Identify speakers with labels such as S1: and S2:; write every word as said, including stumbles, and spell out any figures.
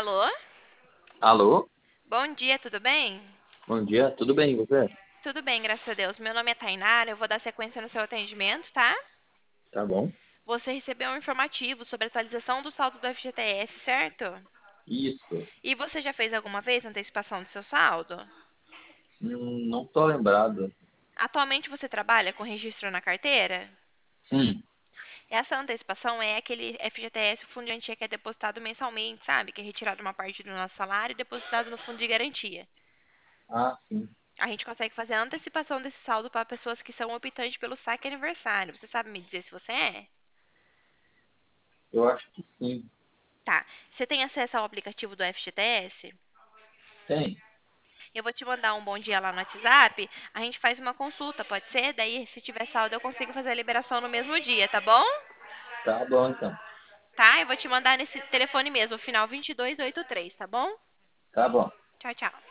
S1: Alô?
S2: Alô?
S1: Bom dia, tudo bem?
S2: Bom dia, tudo bem, e você?
S1: Tudo bem, graças a Deus. Meu nome é Tainara, eu vou dar sequência no seu atendimento, tá?
S2: Tá bom?
S1: Você recebeu um informativo sobre a atualização do saldo do F G T S, certo?
S2: Isso.
S1: E você já fez alguma vez a antecipação do seu saldo?
S2: Hum, não tô lembrado.
S1: Atualmente você trabalha com registro na carteira?
S2: Sim.
S1: Essa antecipação é aquele F G T S, o fundo de garantia que é depositado mensalmente, sabe? Que é retirado uma parte do nosso salário e depositado no fundo de garantia.
S2: Ah, sim.
S1: A gente consegue fazer a antecipação desse saldo para pessoas que são optantes pelo saque aniversário. Você sabe me dizer se você é?
S2: Eu acho que sim.
S1: Tá. Você tem acesso ao aplicativo do F G T S?
S2: Tem.
S1: Eu vou te mandar um bom dia lá no WhatsApp. A gente faz uma consulta, pode ser? Daí, se tiver saldo, eu consigo fazer a liberação no mesmo dia, tá bom?
S2: Tá bom, então.
S1: Tá? Eu vou te mandar nesse telefone mesmo, final dois dois oito três, tá bom?
S2: Tá bom.
S1: Tchau, tchau.